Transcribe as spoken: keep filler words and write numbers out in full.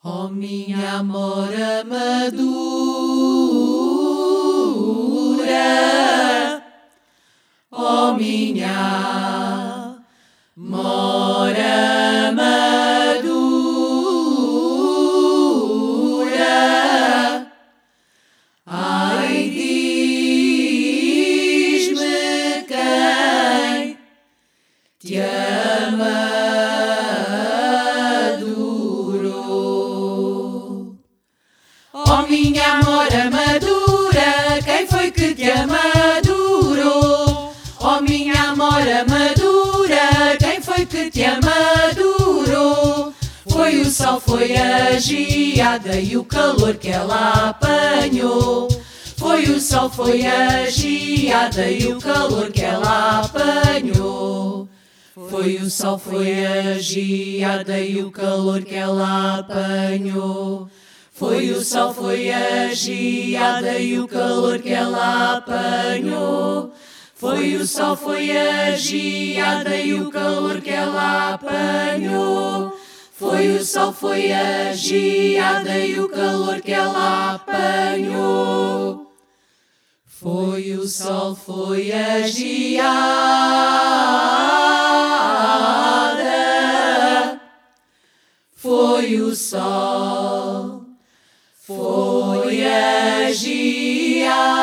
Oh, minha amora madura, oh, minha amora madura, ai, diz-me quem te ama. Oh, minha amora madura, quem foi que te amadurou? Oh, minha amora madura, quem foi que te amadurou? Foi o sol, foi a geada e o calor que ela apanhou. Foi o sol, foi a geada e o calor que ela apanhou. Foi o sol, foi a geada e o calor que ela apanhou. Foi o sol, foi a geada e o calor que ela apanhou. Foi o sol, foi a geada e o calor que ela apanhou. Foi o sol, foi a geada e o calor que ela apanhou. Foi o sol, foi a geada. Foi o sol. Foi a geada.